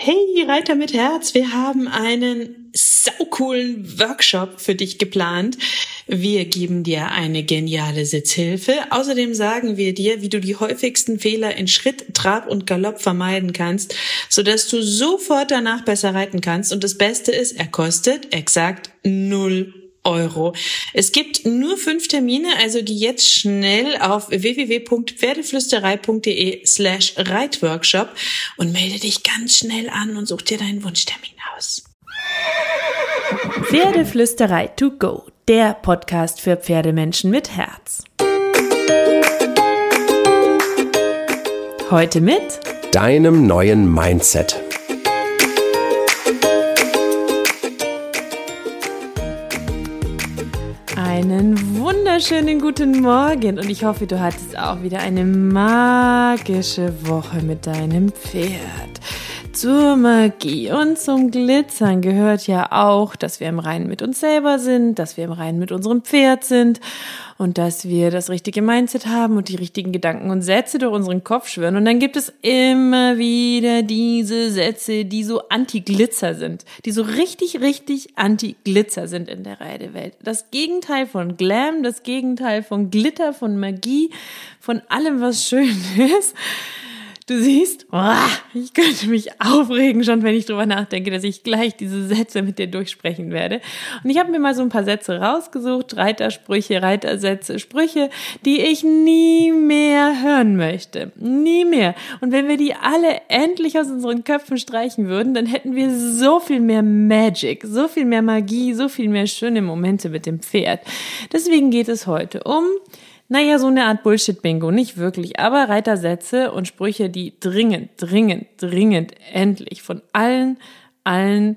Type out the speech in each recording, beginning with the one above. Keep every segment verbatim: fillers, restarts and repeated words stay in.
Hey Reiter mit Herz, wir haben einen saucoolen Workshop für dich geplant. Wir geben dir eine geniale Sitzhilfe. Außerdem sagen wir dir, wie du die häufigsten Fehler in Schritt, Trab und Galopp vermeiden kannst, sodass du sofort danach besser reiten kannst. Und das Beste ist, er kostet exakt null Euro. Es gibt nur fünf Termine, also geh jetzt schnell auf w w w punkt pferdeflüsterei punkt d e slash reitworkshop und melde dich ganz schnell an und such dir deinen Wunschtermin aus. Pferdeflüsterei to go, der Podcast für Pferdemenschen mit Herz. Heute mit deinem neuen Mindset. Einen wunderschönen guten Morgen und ich hoffe, du hattest auch wieder eine magische Woche mit deinem Pferd. Zur Magie und zum Glitzern gehört ja auch, dass wir im Reinen mit uns selber sind, dass wir im Reinen mit unserem Pferd sind und dass wir das richtige Mindset haben und die richtigen Gedanken und Sätze durch unseren Kopf schwören. Und dann gibt es immer wieder diese Sätze, die so anti-Glitzer sind, die so richtig, richtig anti-Glitzer sind in der Reitewelt. Das Gegenteil von Glam, das Gegenteil von Glitter, von Magie, von allem, was schön ist. Du siehst, oh, ich könnte mich aufregen, schon wenn ich drüber nachdenke, dass ich gleich diese Sätze mit dir durchsprechen werde. Und ich habe mir mal so ein paar Sätze rausgesucht, Reitersprüche, Reitersätze, Sprüche, die ich nie mehr hören möchte. Nie mehr. Und wenn wir die alle endlich aus unseren Köpfen streichen würden, dann hätten wir so viel mehr Magic, so viel mehr Magie, so viel mehr schöne Momente mit dem Pferd. Deswegen geht es heute um Naja, so eine Art Bullshit-Bingo, nicht wirklich, aber Reitersätze und Sprüche, die dringend, dringend, dringend endlich von allen, allen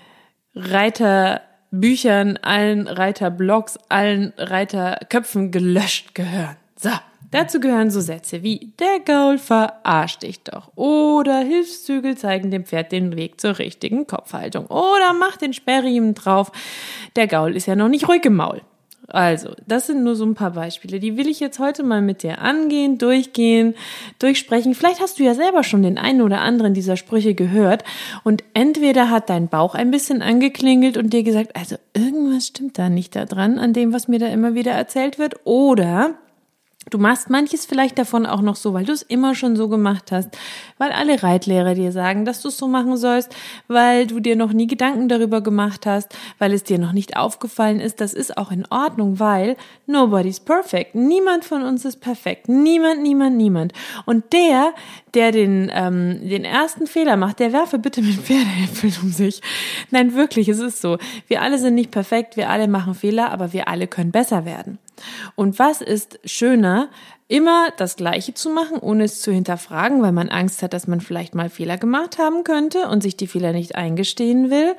Reiterbüchern, allen Reiterblogs, allen Reiterköpfen gelöscht gehören. So, dazu gehören so Sätze wie, der Gaul verarscht dich doch oder Hilfszügel zeigen dem Pferd den Weg zur richtigen Kopfhaltung oder mach den Sperrriemen drauf, der Gaul ist ja noch nicht ruhig im Maul. Also, das sind nur so ein paar Beispiele. Die will ich jetzt heute mal mit dir angehen, durchgehen, durchsprechen. Vielleicht hast du ja selber schon den einen oder anderen dieser Sprüche gehört und entweder hat dein Bauch ein bisschen angeklingelt und dir gesagt, also irgendwas stimmt da nicht da dran, an dem, was mir da immer wieder erzählt wird, oder du machst manches vielleicht davon auch noch so, weil du es immer schon so gemacht hast, weil alle Reitlehrer dir sagen, dass du es so machen sollst, weil du dir noch nie Gedanken darüber gemacht hast, weil es dir noch nicht aufgefallen ist. Das ist auch in Ordnung, weil nobody's perfect. Niemand von uns ist perfekt. Niemand, niemand, niemand. Und der, der den ähm, den ersten Fehler macht, der werfe bitte mit Pferdehäpfeln um sich. Nein, wirklich, es ist so. Wir alle sind nicht perfekt, wir alle machen Fehler, aber wir alle können besser werden. Und was ist schöner, immer das Gleiche zu machen, ohne es zu hinterfragen, weil man Angst hat, dass man vielleicht mal Fehler gemacht haben könnte und sich die Fehler nicht eingestehen will,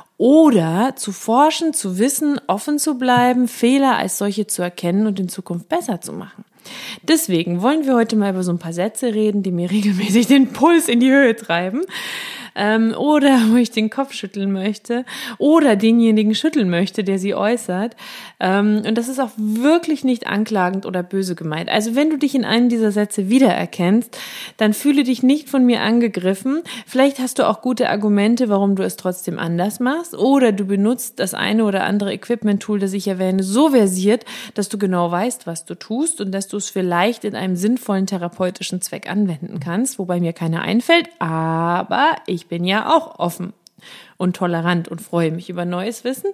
oder zu forschen, zu wissen, offen zu bleiben, Fehler als solche zu erkennen und in Zukunft besser zu machen. Deswegen wollen wir heute mal über so ein paar Sätze reden, die mir regelmäßig den Puls in die Höhe treiben. Ähm, oder wo ich den Kopf schütteln möchte oder denjenigen schütteln möchte, der sie äußert. Ähm, und das ist auch wirklich nicht anklagend oder böse gemeint. Also wenn du dich in einem dieser Sätze wiedererkennst, dann fühle dich nicht von mir angegriffen. Vielleicht hast du auch gute Argumente, warum du es trotzdem anders machst, oder du benutzt das eine oder andere Equipment-Tool, das ich erwähne, so versiert, dass du genau weißt, was du tust und dass du es vielleicht in einem sinnvollen therapeutischen Zweck anwenden kannst, wobei mir keiner einfällt, aber ich Ich bin ja auch offen und tolerant und freue mich über neues Wissen.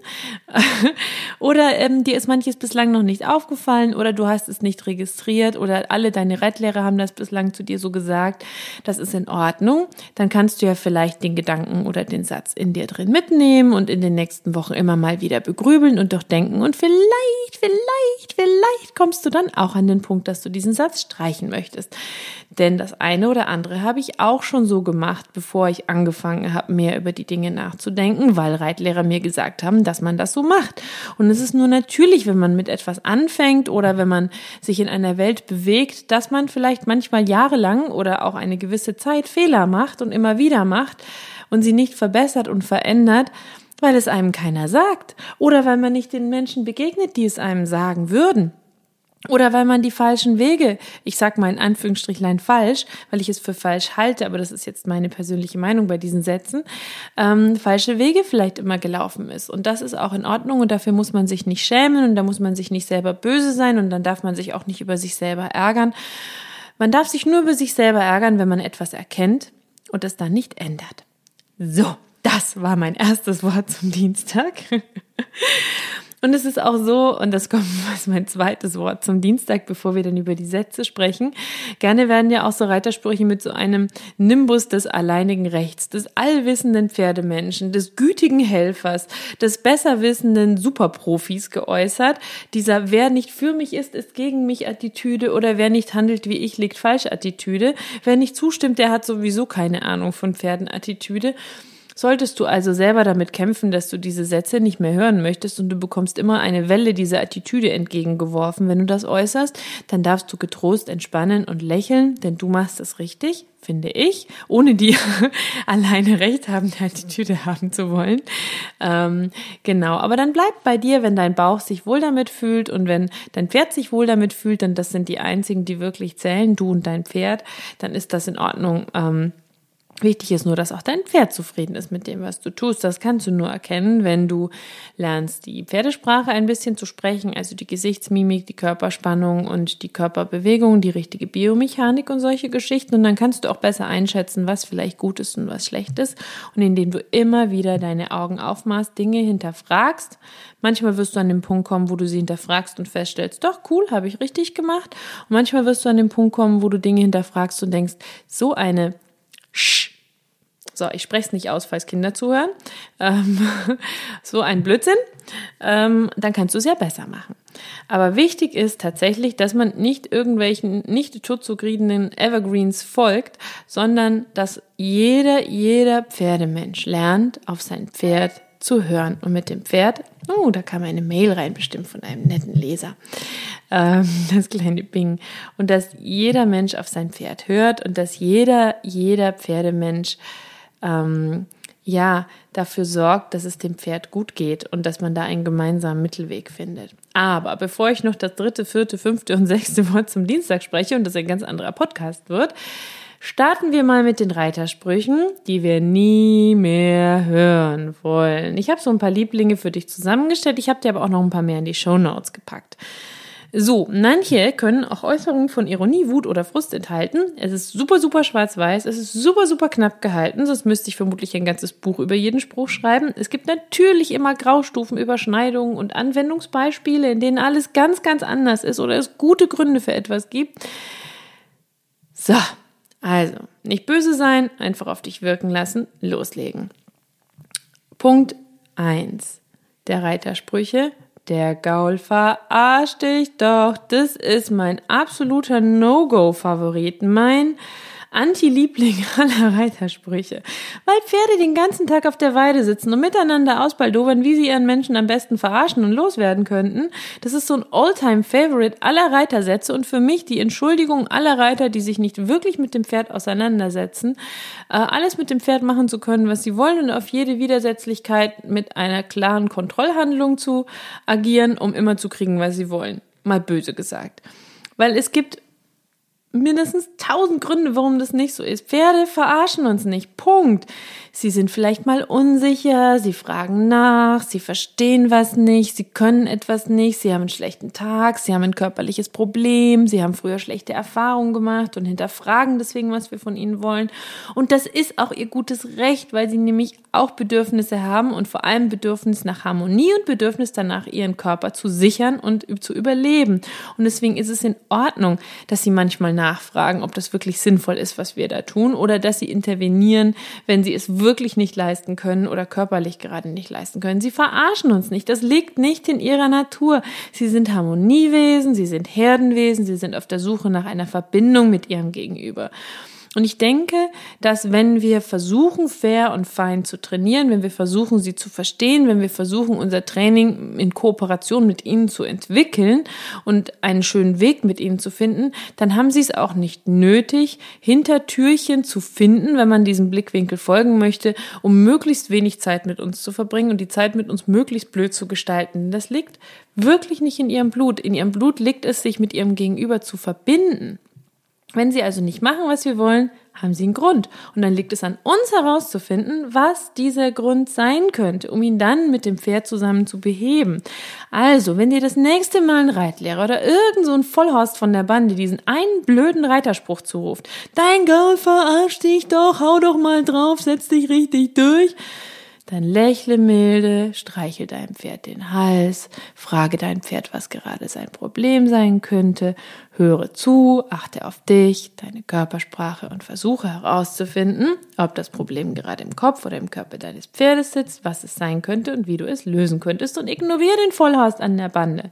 Oder ähm, dir ist manches bislang noch nicht aufgefallen oder du hast es nicht registriert oder alle deine Reitlehrer haben das bislang zu dir so gesagt. Das ist in Ordnung. Dann kannst du ja vielleicht den Gedanken oder den Satz in dir drin mitnehmen und in den nächsten Wochen immer mal wieder begrübeln und durchdenken. Und vielleicht, vielleicht, vielleicht kommst du dann auch an den Punkt, dass du diesen Satz streichen möchtest. Denn das eine oder andere habe ich auch schon so gemacht, bevor ich angefangen habe, mehr über die Dinge nachzudenken, weil Reitlehrer mir gesagt haben, dass man das so macht. Und es ist nur natürlich, wenn man mit etwas anfängt oder wenn man sich in einer Welt bewegt, dass man vielleicht manchmal jahrelang oder auch eine gewisse Zeit Fehler macht und immer wieder macht und sie nicht verbessert und verändert, weil es einem keiner sagt oder weil man nicht den Menschen begegnet, die es einem sagen würden. Oder weil man die falschen Wege, ich sag mal in Anführungsstrichlein falsch, weil ich es für falsch halte, aber das ist jetzt meine persönliche Meinung bei diesen Sätzen, ähm, falsche Wege vielleicht immer gelaufen ist. Und das ist auch in Ordnung und dafür muss man sich nicht schämen und da muss man sich nicht selber böse sein und dann darf man sich auch nicht über sich selber ärgern. Man darf sich nur über sich selber ärgern, wenn man etwas erkennt und es dann nicht ändert. So, das war mein erstes Wort zum Dienstag. Und es ist auch so, und das kommt als mein zweites Wort zum Dienstag, bevor wir dann über die Sätze sprechen. Gerne werden ja auch so Reitersprüche mit so einem Nimbus des alleinigen Rechts, des allwissenden Pferdemenschen, des gütigen Helfers, des besserwissenden Superprofis geäußert. Dieser wer nicht für mich ist, ist gegen mich Attitüde oder wer nicht handelt wie ich, liegt falsch Attitüde. Wer nicht zustimmt, der hat sowieso keine Ahnung von Pferden Attitüde. Solltest du also selber damit kämpfen, dass du diese Sätze nicht mehr hören möchtest und du bekommst immer eine Welle dieser Attitüde entgegengeworfen, wenn du das äußerst, dann darfst du getrost entspannen und lächeln, denn du machst es richtig, finde ich, ohne dir alleine recht haben, die Attitüde haben zu wollen. Ähm, genau, aber dann bleib bei dir, wenn dein Bauch sich wohl damit fühlt und wenn dein Pferd sich wohl damit fühlt, denn das sind die einzigen, die wirklich zählen, du und dein Pferd, dann ist das in Ordnung. Ähm, Wichtig ist nur, dass auch dein Pferd zufrieden ist mit dem, was du tust. Das kannst du nur erkennen, wenn du lernst, die Pferdesprache ein bisschen zu sprechen, also die Gesichtsmimik, die Körperspannung und die Körperbewegung, die richtige Biomechanik und solche Geschichten. Und dann kannst du auch besser einschätzen, was vielleicht gut ist und was schlecht ist. Und indem du immer wieder deine Augen aufmachst, Dinge hinterfragst. Manchmal wirst du an den Punkt kommen, wo du sie hinterfragst und feststellst, doch, cool, habe ich richtig gemacht. Und manchmal wirst du an den Punkt kommen, wo du Dinge hinterfragst und denkst, so eine Sch. So, ich spreche es nicht aus, falls Kinder zuhören. Ähm, so ein Blödsinn. Ähm, dann kannst du es ja besser machen. Aber wichtig ist tatsächlich, dass man nicht irgendwelchen nicht totzugrieenen Evergreens folgt, sondern dass jeder, jeder Pferdemensch lernt, auf sein Pferd zu hören. Und mit dem Pferd, oh, da kam eine Mail rein, bestimmt von einem netten Leser. Ähm, das kleine Bing. Und dass jeder Mensch auf sein Pferd hört und dass jeder, jeder Pferdemensch ähm, ja dafür sorgt, dass es dem Pferd gut geht und dass man da einen gemeinsamen Mittelweg findet. Aber bevor ich noch das dritte, vierte, fünfte und sechste Wort zum Dienstag spreche und das ein ganz anderer Podcast wird, starten wir mal mit den Reitersprüchen, die wir nie mehr hören wollen. Ich habe so ein paar Lieblinge für dich zusammengestellt, ich habe dir aber auch noch ein paar mehr in die Shownotes gepackt. So, manche können auch Äußerungen von Ironie, Wut oder Frust enthalten. Es ist super, super schwarz-weiß, es ist super, super knapp gehalten, sonst müsste ich vermutlich ein ganzes Buch über jeden Spruch schreiben. Es gibt natürlich immer Graustufen, Überschneidungen und Anwendungsbeispiele, in denen alles ganz, ganz anders ist oder es gute Gründe für etwas gibt. So, also, nicht böse sein, einfach auf dich wirken lassen, loslegen. Punkt eins der Reitersprüche. Der Gaul verarscht dich doch. Das ist mein absoluter No-Go-Favorit. Mein Anti-Liebling aller Reitersprüche. Weil Pferde den ganzen Tag auf der Weide sitzen und miteinander ausbaldowern, wie sie ihren Menschen am besten verarschen und loswerden könnten. Das ist so ein All-Time-Favorite aller Reitersätze und für mich die Entschuldigung aller Reiter, die sich nicht wirklich mit dem Pferd auseinandersetzen, äh, alles mit dem Pferd machen zu können, was sie wollen und auf jede Widersetzlichkeit mit einer klaren Kontrollhandlung zu agieren, um immer zu kriegen, was sie wollen. Mal böse gesagt. Weil es gibt mindestens tausend Gründe, warum das nicht so ist. Pferde verarschen uns nicht. Punkt. Sie sind vielleicht mal unsicher, sie fragen nach, sie verstehen was nicht, sie können etwas nicht, sie haben einen schlechten Tag, sie haben ein körperliches Problem, sie haben früher schlechte Erfahrungen gemacht und hinterfragen deswegen, was wir von ihnen wollen. Und das ist auch ihr gutes Recht, weil sie nämlich auch Bedürfnisse haben und vor allem Bedürfnis nach Harmonie und Bedürfnis danach, ihren Körper zu sichern und zu überleben. Und deswegen ist es in Ordnung, dass sie manchmal nachfragen, ob das wirklich sinnvoll ist, was wir da tun, oder dass sie intervenieren, wenn sie es wirklich nicht leisten können oder körperlich gerade nicht leisten können. Sie verarschen uns nicht. Das liegt nicht in ihrer Natur. Sie sind Harmoniewesen, sie sind Herdenwesen, sie sind auf der Suche nach einer Verbindung mit ihrem Gegenüber. Und ich denke, dass wenn wir versuchen, fair und fein zu trainieren, wenn wir versuchen, sie zu verstehen, wenn wir versuchen, unser Training in Kooperation mit ihnen zu entwickeln und einen schönen Weg mit ihnen zu finden, dann haben sie es auch nicht nötig, Hintertürchen zu finden, wenn man diesem Blickwinkel folgen möchte, um möglichst wenig Zeit mit uns zu verbringen und die Zeit mit uns möglichst blöd zu gestalten. Das liegt wirklich nicht in ihrem Blut. In ihrem Blut liegt es, sich mit ihrem Gegenüber zu verbinden. Wenn sie also nicht machen, was wir wollen, haben sie einen Grund. Und dann liegt es an uns herauszufinden, was dieser Grund sein könnte, um ihn dann mit dem Pferd zusammen zu beheben. Also, wenn dir das nächste Mal ein Reitlehrer oder irgend so ein Vollhorst von der Bande diesen einen blöden Reiterspruch zuruft, dein Gaul verarscht dich doch, hau doch mal drauf, setz dich richtig durch, dann lächle milde, streichel deinem Pferd den Hals, frage dein Pferd, was gerade sein Problem sein könnte, höre zu, achte auf dich, deine Körpersprache und versuche herauszufinden, ob das Problem gerade im Kopf oder im Körper deines Pferdes sitzt, was es sein könnte und wie du es lösen könntest, und ignoriere den Vollhorst an der Bande.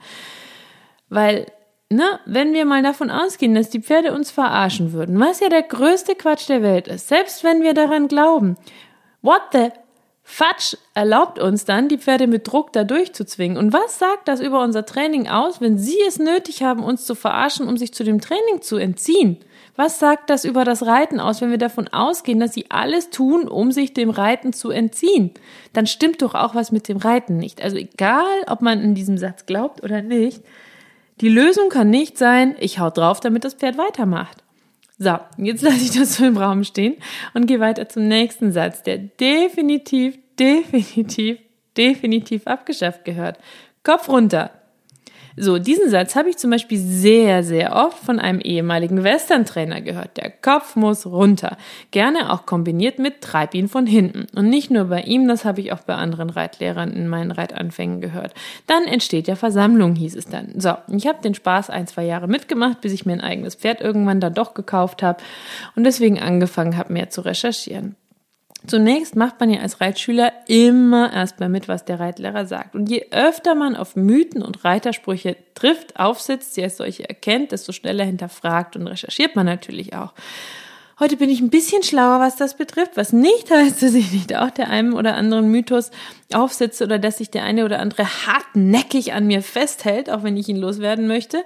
Weil, ne, wenn wir mal davon ausgehen, dass die Pferde uns verarschen würden, was ja der größte Quatsch der Welt ist, selbst wenn wir daran glauben, what the Fatsch erlaubt uns dann, die Pferde mit Druck da durchzuzwingen. Und was sagt das über unser Training aus, wenn sie es nötig haben, uns zu verarschen, um sich zu dem Training zu entziehen? Was sagt das über das Reiten aus, wenn wir davon ausgehen, dass sie alles tun, um sich dem Reiten zu entziehen? Dann stimmt doch auch was mit dem Reiten nicht. Also egal, ob man in diesem Satz glaubt oder nicht, die Lösung kann nicht sein, ich hau drauf, damit das Pferd weitermacht. So, jetzt lasse ich das so im Raum stehen und gehe weiter zum nächsten Satz, der definitiv, definitiv, definitiv abgeschafft gehört. Kopf runter. So, diesen Satz habe ich zum Beispiel sehr, sehr oft von einem ehemaligen Western-Trainer gehört. Der Kopf muss runter. Gerne auch kombiniert mit treib ihn von hinten. Und nicht nur bei ihm, das habe ich auch bei anderen Reitlehrern in meinen Reitanfängen gehört. Dann entsteht ja Versammlung, hieß es dann. So, ich habe den Spaß ein, zwei Jahre mitgemacht, bis ich mir ein eigenes Pferd irgendwann dann doch gekauft habe und deswegen angefangen habe, mehr zu recherchieren. Zunächst macht man ja als Reitschüler immer erstmal mit, was der Reitlehrer sagt. Und je öfter man auf Mythen und Reitersprüche trifft, aufsitzt, sie als solche erkennt, desto schneller hinterfragt und recherchiert man natürlich auch. Heute bin ich ein bisschen schlauer, was das betrifft, was nicht heißt, dass ich nicht auch der einen oder anderen Mythos aufsitze oder dass sich der eine oder andere hartnäckig an mir festhält, auch wenn ich ihn loswerden möchte.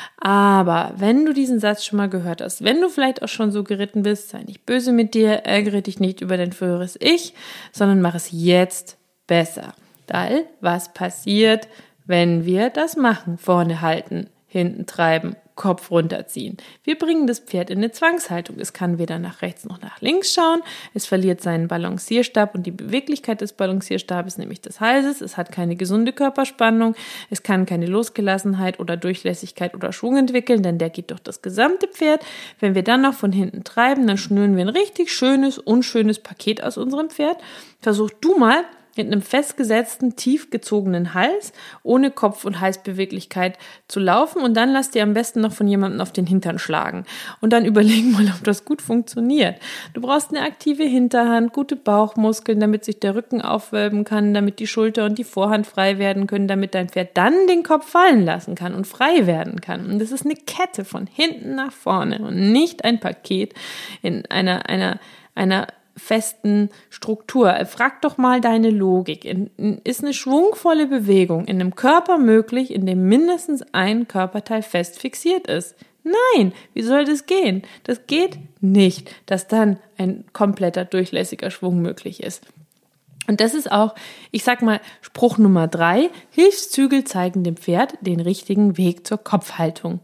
Aber wenn du diesen Satz schon mal gehört hast, wenn du vielleicht auch schon so geritten bist, sei nicht böse mit dir, ärgere dich nicht über dein früheres Ich, sondern mach es jetzt besser. Weil was passiert, wenn wir das machen? Vorne halten, hinten treiben, Kopf runterziehen. Wir bringen das Pferd in eine Zwangshaltung. Es kann weder nach rechts noch nach links schauen. Es verliert seinen Balancierstab und die Beweglichkeit des Balancierstabes, nämlich des Halses. Es hat keine gesunde Körperspannung. Es kann keine Losgelassenheit oder Durchlässigkeit oder Schwung entwickeln, denn der geht durch das gesamte Pferd. Wenn wir dann noch von hinten treiben, dann schnüren wir ein richtig schönes, unschönes Paket aus unserem Pferd. Versuch du mal, mit einem festgesetzten, tief gezogenen Hals, ohne Kopf- und Halsbeweglichkeit zu laufen, und dann lass dir am besten noch von jemandem auf den Hintern schlagen und dann überlegen mal, ob das gut funktioniert. Du brauchst eine aktive Hinterhand, gute Bauchmuskeln, damit sich der Rücken aufwölben kann, damit die Schulter und die Vorhand frei werden können, damit dein Pferd dann den Kopf fallen lassen kann und frei werden kann. Und das ist eine Kette von hinten nach vorne und nicht ein Paket in einer, einer, einer festen Struktur. Frag doch mal deine Logik. Ist eine schwungvolle Bewegung in einem Körper möglich, in dem mindestens ein Körperteil fest fixiert ist? Nein, wie soll das gehen? Das geht nicht, dass dann ein kompletter durchlässiger Schwung möglich ist. Und das ist auch, ich sag mal, Spruch Nummer drei. Hilfszügel zeigen dem Pferd den richtigen Weg zur Kopfhaltung.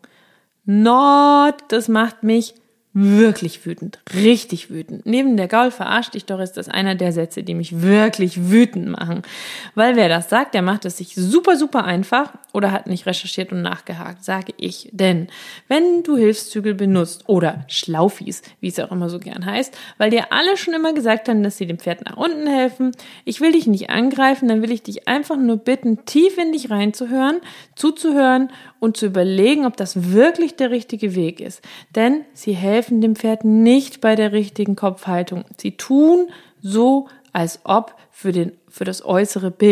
Not, das macht mich wirklich wütend, richtig wütend. Neben der Gaul verarscht dich doch, ist das einer der Sätze, die mich wirklich wütend machen. Weil wer das sagt, der macht es sich super, super einfach oder hat nicht recherchiert und nachgehakt, sage ich. Denn wenn du Hilfszügel benutzt oder Schlaufis, wie es auch immer so gern heißt, weil dir alle schon immer gesagt haben, dass sie dem Pferd nach unten helfen, ich will dich nicht angreifen, dann will ich dich einfach nur bitten, tief in dich reinzuhören, zuzuhören und zu überlegen, ob das wirklich der richtige Weg ist. Denn sie helfen dem Pferd nicht bei der richtigen Kopfhaltung. Sie tun so, als ob für den, für das äußere Bild.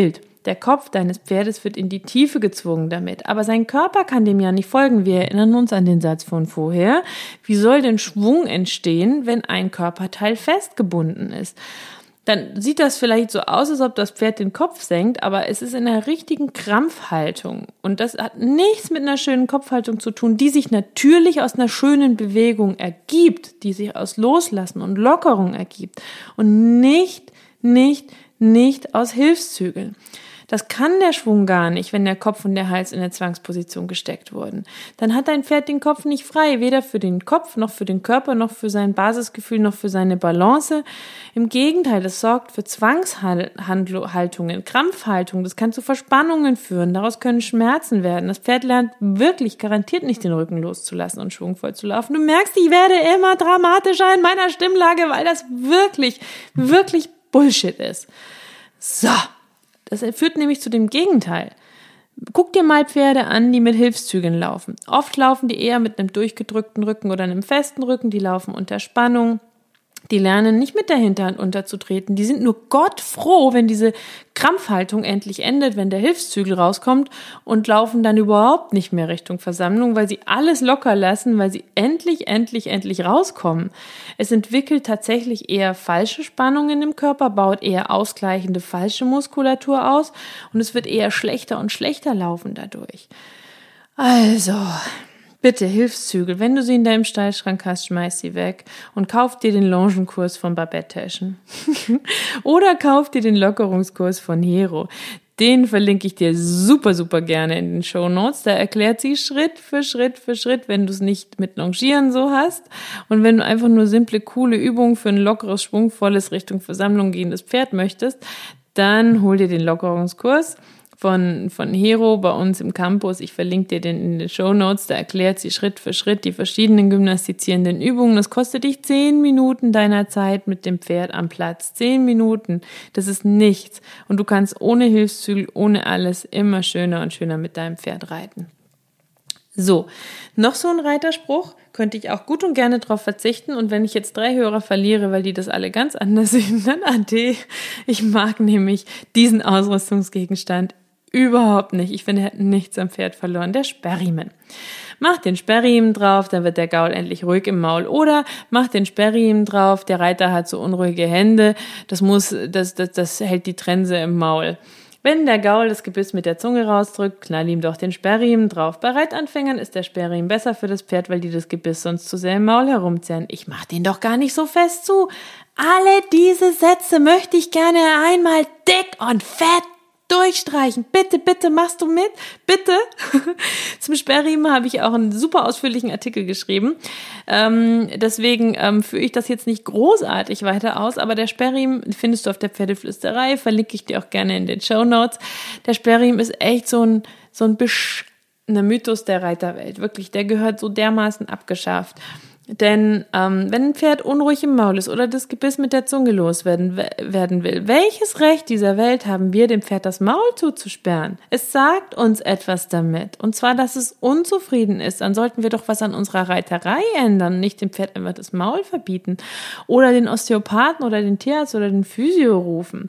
Der Kopf deines Pferdes wird in die Tiefe gezwungen damit, aber sein Körper kann dem ja nicht folgen. Wir erinnern uns an den Satz von vorher. Wie soll denn Schwung entstehen, wenn ein Körperteil festgebunden ist? Dann sieht das vielleicht so aus, als ob das Pferd den Kopf senkt, aber es ist in einer richtigen Krampfhaltung. Und das hat nichts mit einer schönen Kopfhaltung zu tun, die sich natürlich aus einer schönen Bewegung ergibt, die sich aus Loslassen und Lockerung ergibt und nicht, nicht, nicht aus Hilfszügeln. Das kann der Schwung gar nicht, wenn der Kopf und der Hals in der Zwangsposition gesteckt wurden. Dann hat dein Pferd den Kopf nicht frei, weder für den Kopf, noch für den Körper, noch für sein Basisgefühl, noch für seine Balance. Im Gegenteil, das sorgt für Zwangshaltungen, Krampfhaltungen, das kann zu Verspannungen führen, daraus können Schmerzen werden. Das Pferd lernt wirklich garantiert nicht den Rücken loszulassen und schwungvoll zu laufen. Du merkst, ich werde immer dramatischer in meiner Stimmlage, weil das wirklich, wirklich Bullshit ist. So. Das führt nämlich zu dem Gegenteil. Guck dir mal Pferde an, die mit Hilfszügeln laufen. Oft laufen die eher mit einem durchgedrückten Rücken oder einem festen Rücken, die laufen unter Spannung. Die lernen nicht mit der Hinterhand unterzutreten. Die sind nur Gott froh, wenn diese Krampfhaltung endlich endet, wenn der Hilfszügel rauskommt und laufen dann überhaupt nicht mehr Richtung Versammlung, weil sie alles locker lassen, weil sie endlich, endlich, endlich rauskommen. Es entwickelt tatsächlich eher falsche Spannungen im Körper, baut eher ausgleichende falsche Muskulatur aus und es wird eher schlechter und schlechter laufen dadurch. Also... Bitte Hilfszügel, wenn du sie in deinem Stallschrank hast, schmeiß sie weg und kauf dir den Longenkurs von Babette Teschen. Oder kauf dir den Lockerungskurs von Hero. Den verlinke ich dir super, super gerne in den Shownotes. Da erklärt sie Schritt für Schritt für Schritt, wenn du es nicht mit Longieren so hast. Und wenn du einfach nur simple, coole Übungen für ein lockeres, schwungvolles, Richtung Versammlung gehendes Pferd möchtest, dann hol dir den Lockerungskurs von, von Hero bei uns im Campus. Ich verlinke dir den in den Shownotes. Da erklärt sie Schritt für Schritt die verschiedenen gymnastizierenden Übungen. Das kostet dich zehn Minuten deiner Zeit mit dem Pferd am Platz. Zehn Minuten. Das ist nichts. Und du kannst ohne Hilfszügel, ohne alles immer schöner und schöner mit deinem Pferd reiten. So, noch so ein Reiterspruch, könnte ich auch gut und gerne drauf verzichten. Und wenn ich jetzt drei Hörer verliere, weil die das alle ganz anders sehen, dann ade. Ich mag nämlich diesen Ausrüstungsgegenstand überhaupt nicht. Ich finde, er hat nichts am Pferd verloren. Der Sperrriemen. Mach den Sperrriemen drauf, dann wird der Gaul endlich ruhig im Maul. Oder mach den Sperrriemen drauf, der Reiter hat so unruhige Hände. Das muss, das, das, das hält die Trense im Maul. Wenn der Gaul das Gebiss mit der Zunge rausdrückt, knall ihm doch den Sperrriemen drauf. Bei Reitanfängern ist der Sperrriemen besser für das Pferd, weil die das Gebiss sonst zu sehr im Maul herumzerren. Ich mach den doch gar nicht so fest zu. Alle diese Sätze möchte ich gerne einmal dick und fett durchstreichen. Bitte, bitte, machst du mit? Bitte? Zum Sperrriemen habe ich auch einen super ausführlichen Artikel geschrieben. Ähm, deswegen ähm, führe ich das jetzt nicht großartig weiter aus, aber der Sperrriemen findest du auf der Pferdeflüsterei, verlinke ich dir auch gerne in den Shownotes. Der Sperrriemen ist echt so ein, so ein Besch- ein Mythos der Reiterwelt. Wirklich, der gehört so dermaßen abgeschafft. Denn ähm, wenn ein Pferd unruhig im Maul ist oder das Gebiss mit der Zunge loswerden werden will, welches Recht dieser Welt haben wir, dem Pferd das Maul zuzusperren? Es sagt uns etwas damit. Und zwar, dass es unzufrieden ist. Dann sollten wir doch was an unserer Reiterei ändern, nicht dem Pferd einfach das Maul verbieten. Oder den Osteopathen oder den Tierarzt oder den Physio rufen.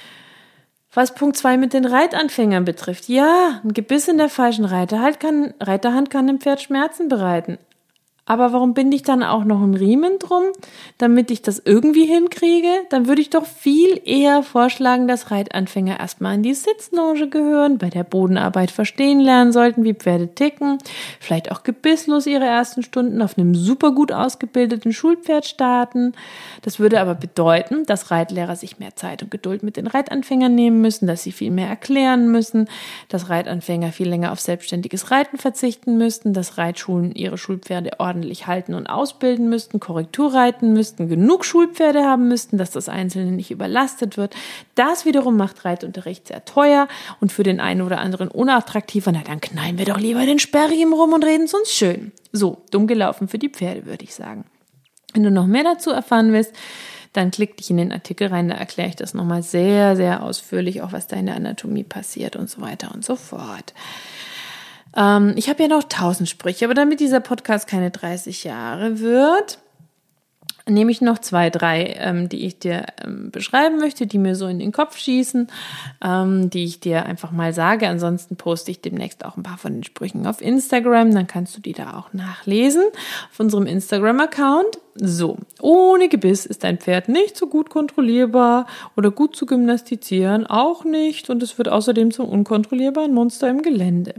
Was Punkt zwei mit den Reitanfängern betrifft. Ja, ein Gebiss in der falschen Reiterhand kann, Reiterhand kann dem Pferd Schmerzen bereiten. Aber warum binde ich dann auch noch einen Riemen drum, damit ich das irgendwie hinkriege? Dann würde ich doch viel eher vorschlagen, dass Reitanfänger erstmal in die Sitzlounge gehören, bei der Bodenarbeit verstehen lernen sollten, wie Pferde ticken, vielleicht auch gebisslos ihre ersten Stunden auf einem super gut ausgebildeten Schulpferd starten. Das würde aber bedeuten, dass Reitlehrer sich mehr Zeit und Geduld mit den Reitanfängern nehmen müssen, dass sie viel mehr erklären müssen, dass Reitanfänger viel länger auf selbstständiges Reiten verzichten müssten, dass Reitschulen ihre Schulpferde ordentlich halten und ausbilden müssten, Korrektur reiten müssten, genug Schulpferde haben müssten, dass das Einzelne nicht überlastet wird. Das wiederum macht Reitunterricht sehr teuer und für den einen oder anderen unattraktiver. Na, dann knallen wir doch lieber den Sperrriemen rum und reden es uns schön. So, dumm gelaufen für die Pferde, würde ich sagen. Wenn du noch mehr dazu erfahren willst, dann klick dich in den Artikel rein, da erkläre ich das nochmal sehr, sehr ausführlich, auch was da in der Anatomie passiert und so weiter und so fort. Ähm, ich habe ja noch tausend Sprüche, aber damit dieser Podcast keine dreißig Jahre wird, nehme ich noch zwei, drei, ähm, die ich dir ähm, beschreiben möchte, die mir so in den Kopf schießen, ähm, die ich dir einfach mal sage. Ansonsten poste ich demnächst auch ein paar von den Sprüchen auf Instagram, dann kannst du die da auch nachlesen auf unserem Instagram-Account. So, ohne Gebiss ist dein Pferd nicht so gut kontrollierbar oder gut zu gymnastizieren, auch nicht, und es wird außerdem zum unkontrollierbaren Monster im Gelände.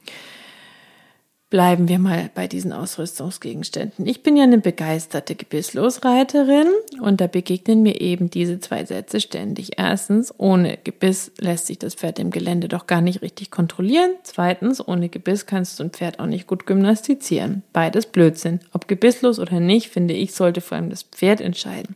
Bleiben wir mal bei diesen Ausrüstungsgegenständen. Ich bin ja eine begeisterte Gebisslosreiterin und da begegnen mir eben diese zwei Sätze ständig. Erstens, ohne Gebiss lässt sich das Pferd im Gelände doch gar nicht richtig kontrollieren. Zweitens, ohne Gebiss kannst du ein Pferd auch nicht gut gymnastizieren. Beides Blödsinn. Ob gebisslos oder nicht, finde ich, sollte vor allem das Pferd entscheiden.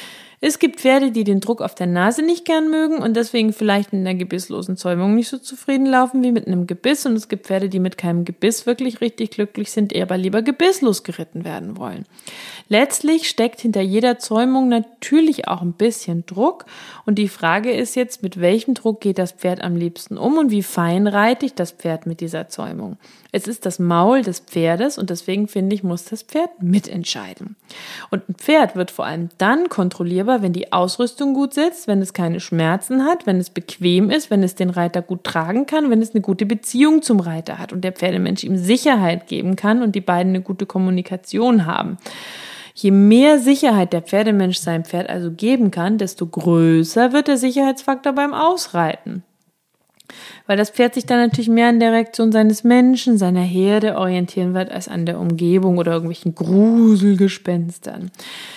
Es gibt Pferde, die den Druck auf der Nase nicht gern mögen und deswegen vielleicht in der gebisslosen Zäumung nicht so zufrieden laufen wie mit einem Gebiss. Und es gibt Pferde, die mit keinem Gebiss wirklich richtig glücklich sind, aber lieber gebisslos geritten werden wollen. Letztlich steckt hinter jeder Zäumung natürlich auch ein bisschen Druck. Und die Frage ist jetzt, mit welchem Druck geht das Pferd am liebsten um und wie fein reitet das Pferd mit dieser Zäumung? Es ist das Maul des Pferdes und deswegen finde ich, muss das Pferd mitentscheiden. Und ein Pferd wird vor allem dann kontrollierbar, wenn die Ausrüstung gut sitzt, wenn es keine Schmerzen hat, wenn es bequem ist, wenn es den Reiter gut tragen kann, wenn es eine gute Beziehung zum Reiter hat und der Pferdemensch ihm Sicherheit geben kann und die beiden eine gute Kommunikation haben. Je mehr Sicherheit der Pferdemensch seinem Pferd also geben kann, desto größer wird der Sicherheitsfaktor beim Ausreiten. Weil das Pferd sich dann natürlich mehr an der Reaktion seines Menschen, seiner Herde orientieren wird, als an der Umgebung oder irgendwelchen Gruselgespenstern.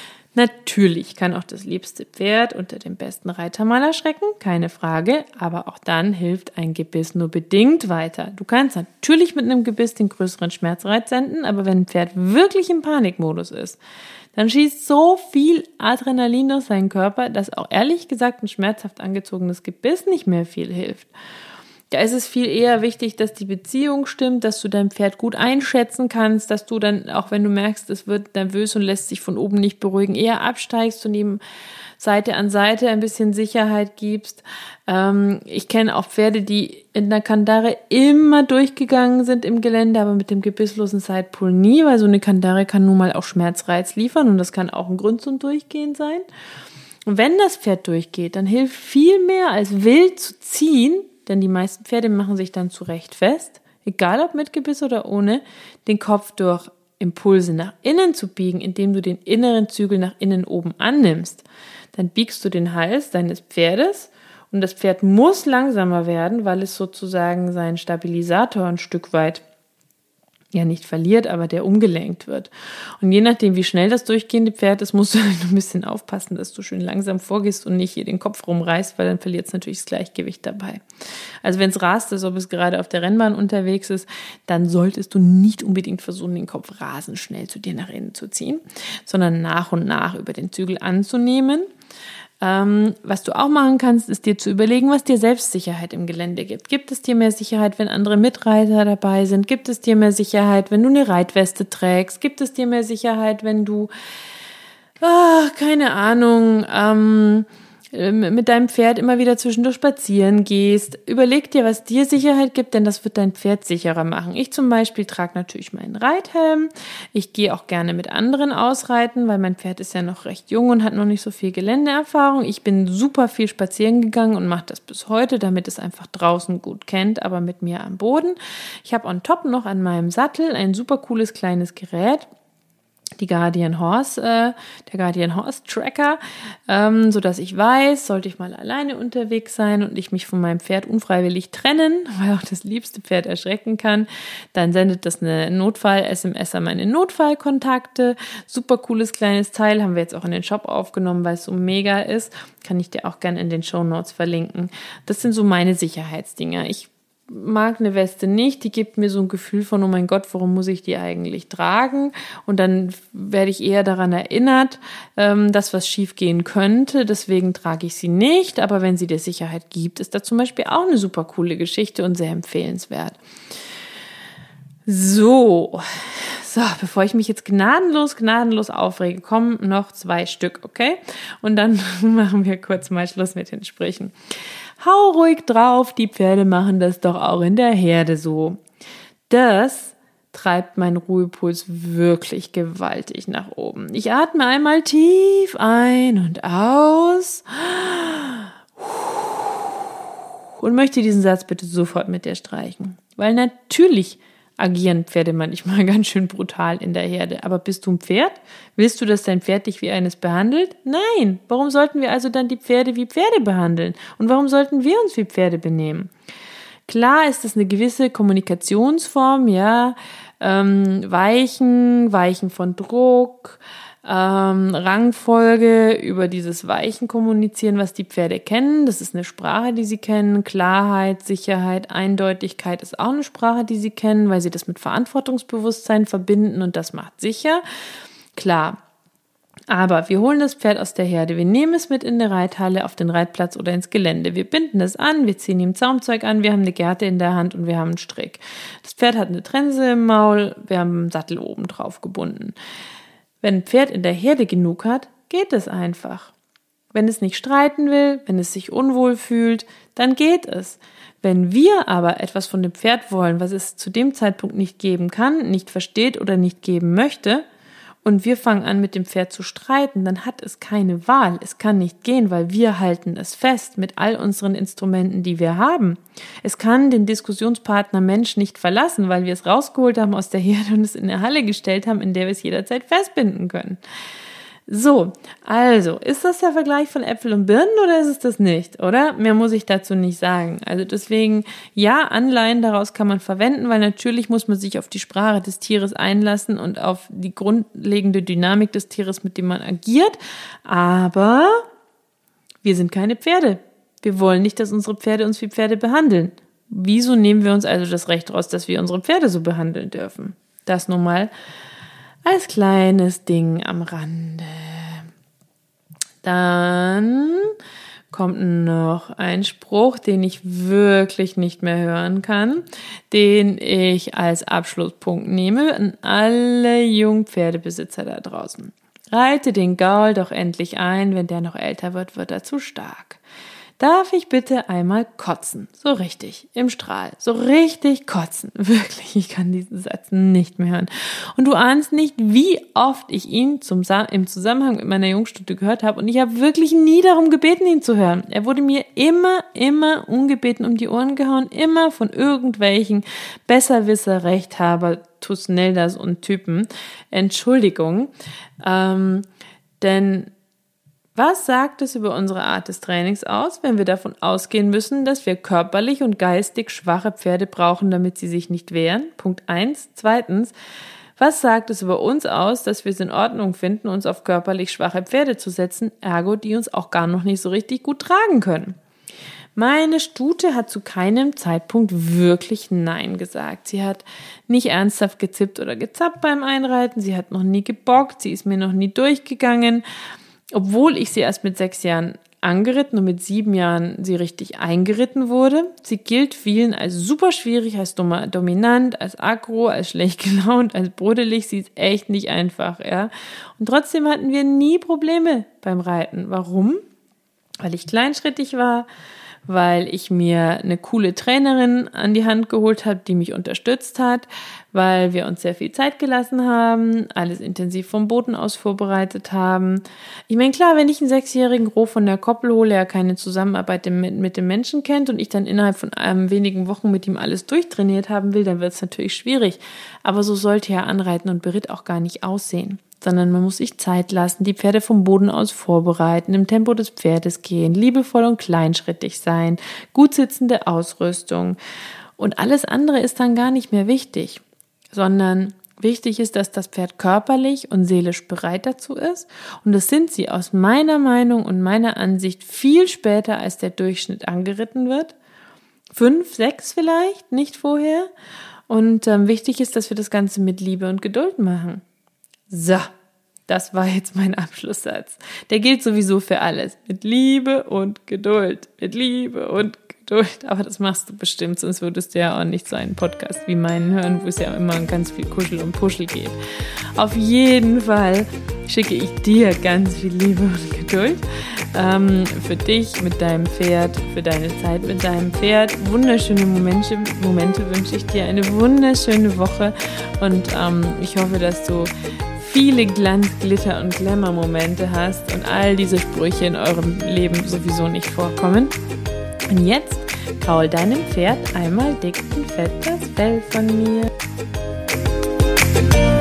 Natürlich kann auch das liebste Pferd unter dem besten Reiter mal erschrecken, keine Frage, aber auch dann hilft ein Gebiss nur bedingt weiter. Du kannst natürlich mit einem Gebiss den größeren Schmerzreiz senden, aber wenn ein Pferd wirklich im Panikmodus ist, dann schießt so viel Adrenalin durch seinen Körper, dass auch ehrlich gesagt ein schmerzhaft angezogenes Gebiss nicht mehr viel hilft. Da ist es viel eher wichtig, dass die Beziehung stimmt, dass du dein Pferd gut einschätzen kannst, dass du dann, auch wenn du merkst, es wird nervös und lässt sich von oben nicht beruhigen, eher absteigst und ihm Seite an Seite ein bisschen Sicherheit gibst. Ähm, ich kenne auch Pferde, die in der Kandare immer durchgegangen sind im Gelände, aber mit dem gebisslosen Sidepull nie, weil so eine Kandare kann nun mal auch Schmerzreiz liefern und das kann auch ein Grund zum Durchgehen sein. Und wenn das Pferd durchgeht, dann hilft viel mehr als wild zu ziehen, denn die meisten Pferde machen sich dann zurecht fest, egal ob mit Gebiss oder ohne, den Kopf durch Impulse nach innen zu biegen, indem du den inneren Zügel nach innen oben annimmst. Dann biegst du den Hals deines Pferdes und das Pferd muss langsamer werden, weil es sozusagen seinen Stabilisator ein Stück weit ja nicht verliert, aber der umgelenkt wird. Und je nachdem, wie schnell das durchgehende Pferd ist, musst du ein bisschen aufpassen, dass du schön langsam vorgehst und nicht hier den Kopf rumreißt, weil dann verliert es natürlich das Gleichgewicht dabei. Also wenn es rast ist, ob es gerade auf der Rennbahn unterwegs ist, dann solltest du nicht unbedingt versuchen, den Kopf rasend schnell zu dir nach innen zu ziehen, sondern nach und nach über den Zügel anzunehmen. Ähm, was du auch machen kannst, ist dir zu überlegen, was dir Selbstsicherheit im Gelände gibt. Gibt es dir mehr Sicherheit, wenn andere Mitreiter dabei sind? Gibt es dir mehr Sicherheit, wenn du eine Reitweste trägst? Gibt es dir mehr Sicherheit, wenn du, ach, keine Ahnung, ähm, mit deinem Pferd immer wieder zwischendurch spazieren gehst? Überleg dir, was dir Sicherheit gibt, denn das wird dein Pferd sicherer machen. Ich zum Beispiel trage natürlich meinen Reithelm. Ich gehe auch gerne mit anderen ausreiten, weil mein Pferd ist ja noch recht jung und hat noch nicht so viel Geländeerfahrung. Ich bin super viel spazieren gegangen und mache das bis heute, damit es einfach draußen gut kennt, aber mit mir am Boden. Ich habe on top noch an meinem Sattel ein super cooles kleines Gerät, die Guardian Horse, äh, der Guardian Horse Tracker, ähm, so dass ich weiß, sollte ich mal alleine unterwegs sein und ich mich von meinem Pferd unfreiwillig trennen, weil auch das liebste Pferd erschrecken kann, dann sendet das eine Notfall-S M S an meine Notfallkontakte. Super cooles kleines Teil, haben wir jetzt auch in den Shop aufgenommen, weil es so mega ist. Kann ich dir auch gerne in den Shownotes verlinken. Das sind so meine Sicherheitsdinger. Ich mag eine Weste nicht, die gibt mir so ein Gefühl von, oh mein Gott, warum muss ich die eigentlich tragen? Und dann werde ich eher daran erinnert, dass was schief gehen könnte, deswegen trage ich sie nicht, aber wenn sie dir Sicherheit gibt, ist das zum Beispiel auch eine super coole Geschichte und sehr empfehlenswert. So, so, bevor ich mich jetzt gnadenlos, gnadenlos aufrege, kommen noch zwei Stück, okay? Und dann machen wir kurz mal Schluss mit den Sprüchen. Hau ruhig drauf, die Pferde machen das doch auch in der Herde so. Das treibt mein Ruhepuls wirklich gewaltig nach oben. Ich atme einmal tief ein und aus und möchte diesen Satz bitte sofort mit dir streichen. Weil natürlich agieren Pferde manchmal ganz schön brutal in der Herde. Aber bist du ein Pferd? Willst du, dass dein Pferd dich wie eines behandelt? Nein. Warum sollten wir also dann die Pferde wie Pferde behandeln? Und warum sollten wir uns wie Pferde benehmen? Klar ist es eine gewisse Kommunikationsform, ja, ähm, Weichen, Weichen von Druck, ähm, Rangfolge, über dieses Weichen kommunizieren, was die Pferde kennen. Das ist eine Sprache, die sie kennen. Klarheit, Sicherheit, Eindeutigkeit ist auch eine Sprache, die sie kennen, weil sie das mit Verantwortungsbewusstsein verbinden und das macht sicher. Klar. Aber wir holen das Pferd aus der Herde, wir nehmen es mit in der Reithalle, auf den Reitplatz oder ins Gelände. Wir binden es an, wir ziehen ihm Zaumzeug an, wir haben eine Gerte in der Hand und wir haben einen Strick. Das Pferd hat eine Trense im Maul, wir haben einen Sattel oben drauf gebunden. Wenn ein Pferd in der Herde genug hat, geht es einfach. Wenn es nicht streiten will, wenn es sich unwohl fühlt, dann geht es. Wenn wir aber etwas von dem Pferd wollen, was es zu dem Zeitpunkt nicht geben kann, nicht versteht oder nicht geben möchte, und wir fangen an, mit dem Pferd zu streiten, dann hat es keine Wahl. Es kann nicht gehen, weil wir halten es fest mit all unseren Instrumenten, die wir haben. Es kann den Diskussionspartner Mensch nicht verlassen, weil wir es rausgeholt haben aus der Herde und es in eine Halle gestellt haben, in der wir es jederzeit festbinden können. So, also, ist das der Vergleich von Äpfel und Birnen oder ist es das nicht, oder? Mehr muss ich dazu nicht sagen. Also deswegen, ja, Anleihen daraus kann man verwenden, weil natürlich muss man sich auf die Sprache des Tieres einlassen und auf die grundlegende Dynamik des Tieres, mit dem man agiert. Aber wir sind keine Pferde. Wir wollen nicht, dass unsere Pferde uns wie Pferde behandeln. Wieso nehmen wir uns also das Recht raus, dass wir unsere Pferde so behandeln dürfen? Das nun mal als kleines Ding am Rande. Dann kommt noch ein Spruch, den ich wirklich nicht mehr hören kann, den ich als Abschlusspunkt nehme an alle Jungpferdebesitzer da draußen. Reite den Gaul doch endlich ein, wenn der noch älter wird, wird er zu stark. Darf ich bitte einmal kotzen? So richtig, im Strahl, so richtig kotzen. Wirklich, ich kann diesen Satz nicht mehr hören. Und du ahnst nicht, wie oft ich ihn zum Sa- im Zusammenhang mit meiner Jungstunde gehört habe und ich habe wirklich nie darum gebeten, ihn zu hören. Er wurde mir immer, immer ungebeten um die Ohren gehauen, immer von irgendwelchen Besserwisser, Rechthaber, Tusneldas und Typen. Entschuldigung, ähm, denn was sagt es über unsere Art des Trainings aus, wenn wir davon ausgehen müssen, dass wir körperlich und geistig schwache Pferde brauchen, damit sie sich nicht wehren? Punkt eins. Zweitens, was sagt es über uns aus, dass wir es in Ordnung finden, uns auf körperlich schwache Pferde zu setzen, ergo, die uns auch gar noch nicht so richtig gut tragen können? Meine Stute hat zu keinem Zeitpunkt wirklich Nein gesagt. Sie hat nicht ernsthaft gezippt oder gezappt beim Einreiten, sie hat noch nie gebockt, sie ist mir noch nie durchgegangen. Obwohl ich sie erst mit sechs Jahren angeritten und mit sieben Jahren sie richtig eingeritten wurde. Sie gilt vielen als super schwierig, als dominant, als aggro, als schlecht gelaunt, als brodelig. Sie ist echt nicht einfach, ja. Und trotzdem hatten wir nie Probleme beim Reiten. Warum? Weil ich kleinschrittig war, weil ich mir eine coole Trainerin an die Hand geholt habe, die mich unterstützt hat, weil wir uns sehr viel Zeit gelassen haben, alles intensiv vom Boden aus vorbereitet haben. Ich meine, klar, wenn ich einen Sechsjährigen roh von der Koppel hole, er keine Zusammenarbeit mit, mit dem Menschen kennt und ich dann innerhalb von ähm, wenigen Wochen mit ihm alles durchtrainiert haben will, dann wird es natürlich schwierig. Aber so sollte ja Anreiten und Beritt auch gar nicht aussehen. Sondern man muss sich Zeit lassen, die Pferde vom Boden aus vorbereiten, im Tempo des Pferdes gehen, liebevoll und kleinschrittig sein, gut sitzende Ausrüstung. Und alles andere ist dann gar nicht mehr wichtig, sondern wichtig ist, dass das Pferd körperlich und seelisch bereit dazu ist. Und das sind sie aus meiner Meinung und meiner Ansicht viel später, als der Durchschnitt angeritten wird. Fünf, sechs vielleicht, nicht vorher. Und ähm, wichtig ist, dass wir das Ganze mit Liebe und Geduld machen. So, das war jetzt mein Abschlusssatz. Der gilt sowieso für alles. Mit Liebe und Geduld. Mit Liebe und Geduld, aber das machst du bestimmt, sonst würdest du ja auch nicht so einen Podcast wie meinen hören, wo es ja immer ganz viel Kuschel und Puschel geht. Auf jeden Fall schicke ich dir ganz viel Liebe und Geduld ähm, für dich mit deinem Pferd, für deine Zeit mit deinem Pferd. Wunderschöne Momente, Momente wünsche ich dir, eine wunderschöne Woche und ähm, ich hoffe, dass du viele Glanz, Glitter und Glamour-Momente hast und all diese Sprüche in eurem Leben sowieso nicht vorkommen. Und jetzt kaul deinem Pferd einmal dick und fett das Fell von mir.